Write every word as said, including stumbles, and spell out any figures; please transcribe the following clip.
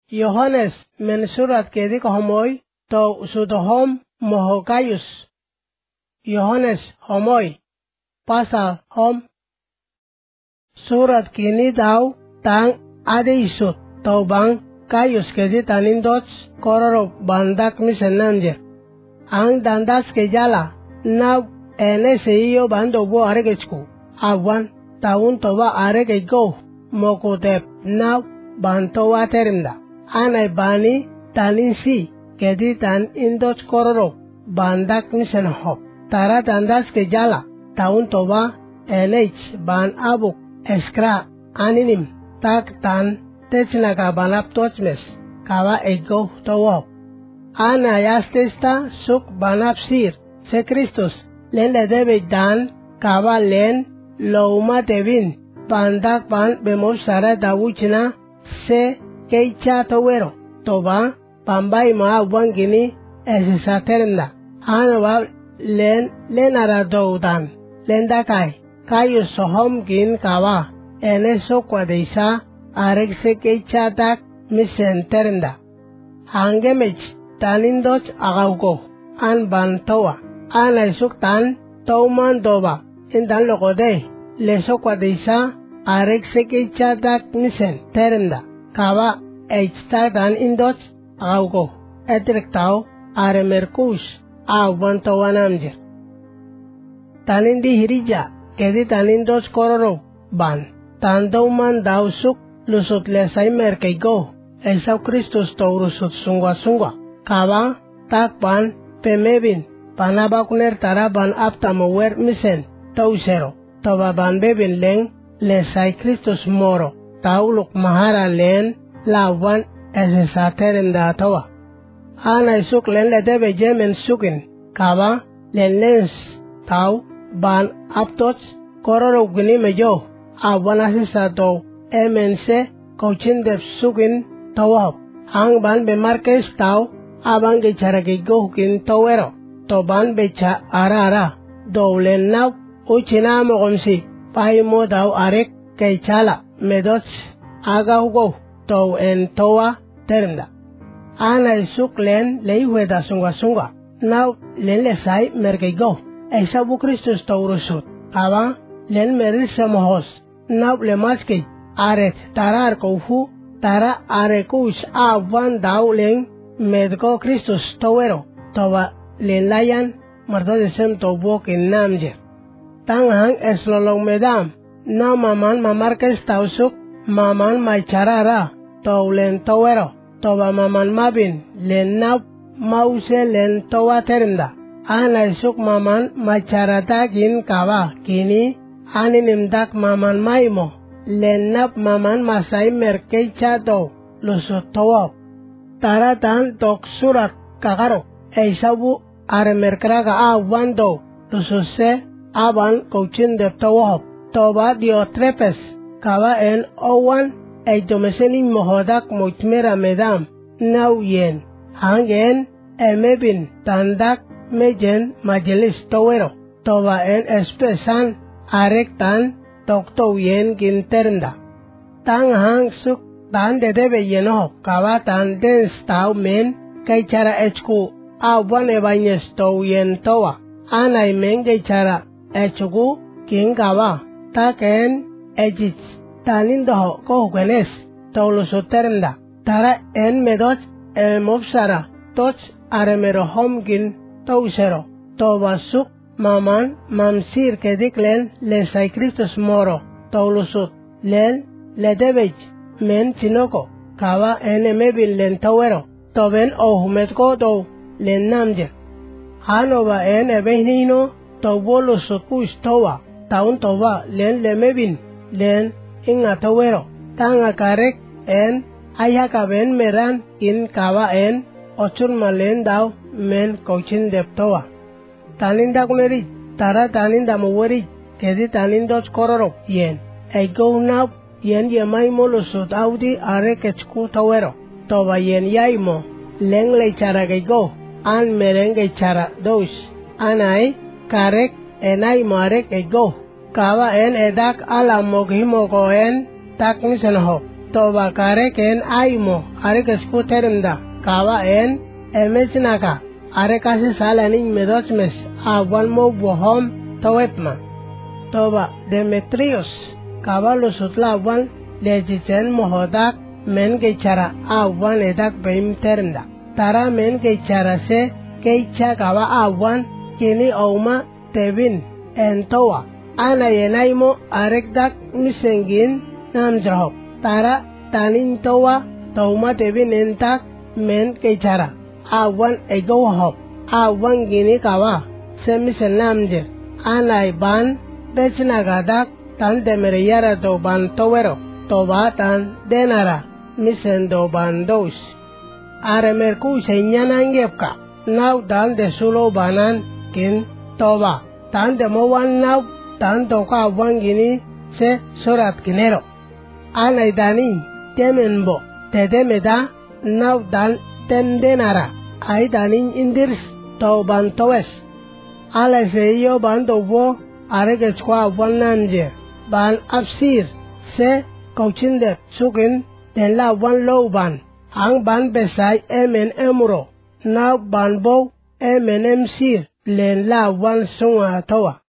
Yohanes men surat kedik homoy to sudohom mohokayus. Yohanes homoy pasal hom surat kini daw tang ade isut to bang kayus kedi tanin dots kororo bandak misenanje. Ang dandas ke jala na ene seiyo bando bo aregechku awan taun toba aregego mokotep na bantowa terinda. Anay bani tanin si kedi tan indots kororo bandak misen hop. Tara dandas ke jala taun toba enh ban abuk eskra aninim tak tan technaga banap tochmes kawa ego towop. Ana yastesta suk banap sir se Kristus len le debe dan kawa len louma tevin bandak ban bemos sara dawuchna se keicha towero toba pambai ma wangini esisaterna. Ana wa len lenara doudan lenda kai kayo sohom gin kawa ene sokwa deisa arek se keicha dak misenternda. Hangemech tanindoch agaugo an bantowa ana isuk tan tauman doba indan lokode le sokwa deisa arek se keicha dak misenternda kawa eichta dan indoch agaugo etrek tau are merkus awan tawanamjer. Tanindi hirija kedi tanindoch kororo ban tandauman dausuk lusut lesai merkeigo esau Kristus taurusut sungwa sungwa kawa takpan pemebin panabakner taraban aptamower misen tausero toba ban bebin leng lesai Kristus moro tauluk mahara len lawan esesateren datawa. Ana isuk len ledebe jemen sukin kawa len lens tau ban aptots kororo gini mejo awan asisato emense kauchindep sukin tawab. Ang ban be markes tau abang ge charage gohukin tawero to ban becha ara ara dowlen naw uchina mo gomsi pahimo daw arek kay chala medots agaw go to en towa ternda. Ana isuk len leiweda sungwa sungwa naw len lesai merkeigo esa bu Kristus taurusut kawa len merise mohos naw le maske aret tarar kofu tara arekush awan dauleng medgo Kristus tawero toba len layan mardo desem tobo kin namje. Tanghang eslolong medam na maman mamarkes tausuk maman maicharara taulen tawero toba maman mabin len nap mause len towa terinda. Ana isuk maman macharata gin kawa kini aninim dak maman maimo len nap maman masai merkeicha do lusut tawab. Taratan tok surat kakaro eisabu are merkraga awan do lususe aban kauchin dep tawab toba diotrepes kawa en owan eidomeseni mohodak moitmera medam naw yen hangen emebin tandak mejen majelis tawero toba en espesan arek tan tokto yen ginternda. Tang hang suk tan dedebe yeno kawa tan dens tau men kay cara echku awan ebanyes tow yen towa anay men kay cara echku king kawa taken ejits tanindoho kohukenes tawlusuternda. Tara en medot emopsara toch aremerohom gin tawsero toba suk maman mamsir kedik len lesai Kristus moro tawlusut len ledebej men sinoko kawa ene mebin len tawero toben ohumetko do len namje. Hanova ene behnino tawbolusut kush towa taun toba len lemebin len inga tawero tanga karek en ayaka ben meran in kawa en ochun malen daw men kauchin dep towa. Taninda kuneri tara taninda muweri kedi tanindos kororo yen ego naw yen yemay molusut audi are kechku tawero toba yen yaimo leng le chara gego an merenge chara dos anai karek enai marek ego kawa en edak ala moghimo ko en tak misen ho toba kare ken aimo are kesku terenda kawa en emesnaka are kase salanin medosmes awan mo bohom towetma toba Demetrius kawa lusutla awan lejichen mohodak men ke cara awan edak beim terenda tara men ke cara se keicha kawa awan kini auma tebin entowa ana yenaimo arekdak misengin namjrahok tara tanin towa tauma tebin entak men ke cara awan ego hop awan gini kawa semisen namje anai ban becna gadak tan demeriyara do ban towero toba tan denara misen do ban dos are merku senyanangepka now dan de sulo banan kin toba tan de mowan now tan toka wangini se surat kinero anai dani temenbo tedemeda now dan tendenara ai danin indirs toban towes ala seyo bando wo arege chwa wananje ban absir se kauchinde sukin den la wan loban ang ban besai emen emuro na ban bo emen emsir len la wan sunga towa